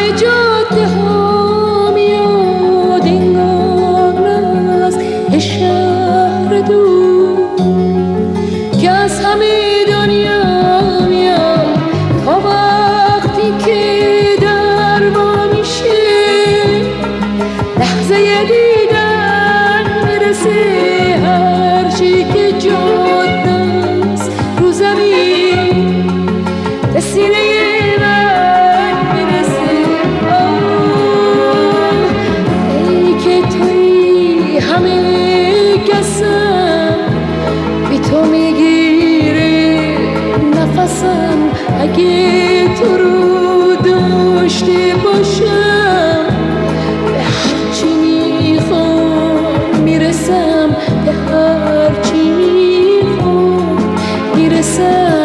همه جاده ها میاد انگار از شهر دور که از همه دنیا میاد تا وقتی که در با میشه لحظه دیدن میرسه هرچی که جاده است رو زمین به سینه اگه تو رو داشته باشم به هرچی میخوام میرسم به هرچی میخوام میرسم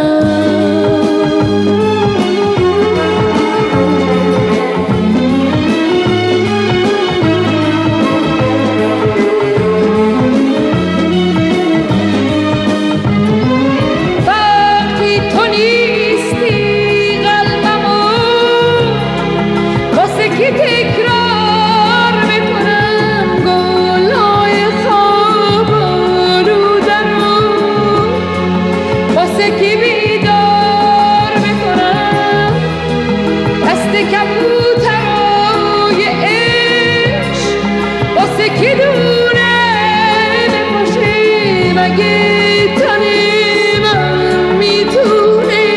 تکرار میکنم گلهای خواب رو درون واسه کی بیدار میکنم دست کبوترای عشق واسه کی دونه نباشه مگه تن من میتونه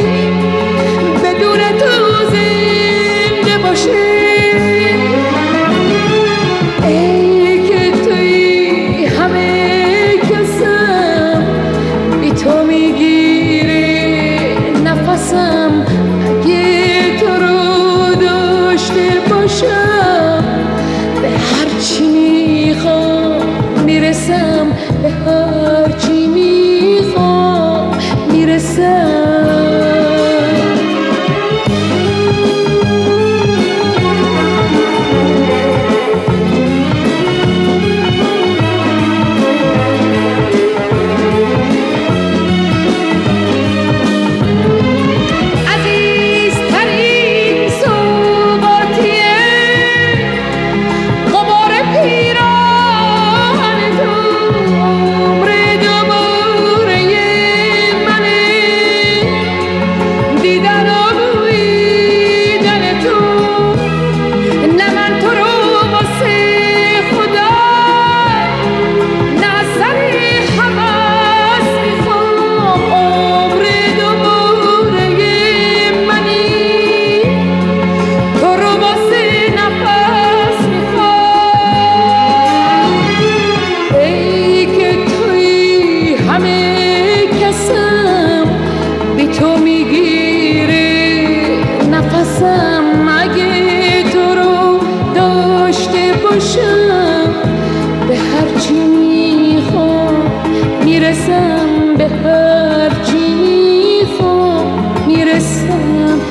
بدون تو زنده باشه اگه تو رو داشته باشم به هرچی میخوام میرسم به هرچی میخوام میرسم تو میگیره نفسم اگه تو رو داشته باشم به هرچی میخوام میرسم به هرچی میخوام میرسم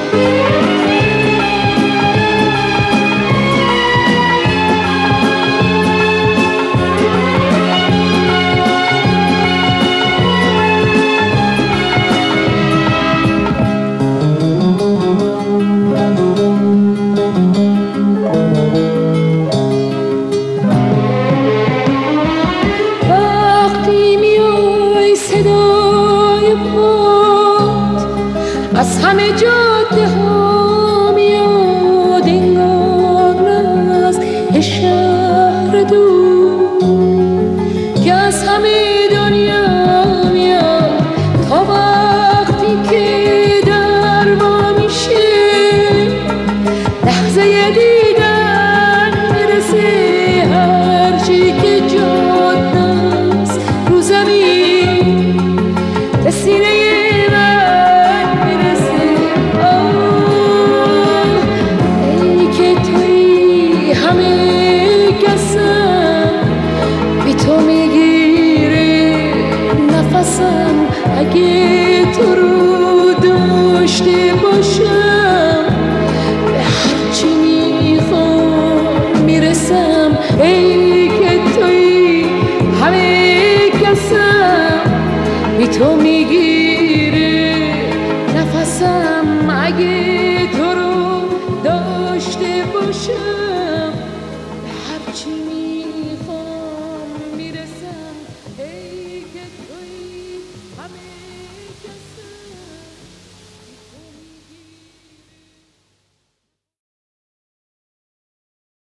از همه جاده ها میاد انگار از شهر دور که از همه دنیا میاد تا وقتی که در با میشه لحظه دیدن میرسه هرچی که جاده است رو زمین به سینه اگه تو رو داشته باشم به هرچی میخوام میرسم ای که توی همه کسم بی تو میگیره نفسم اگه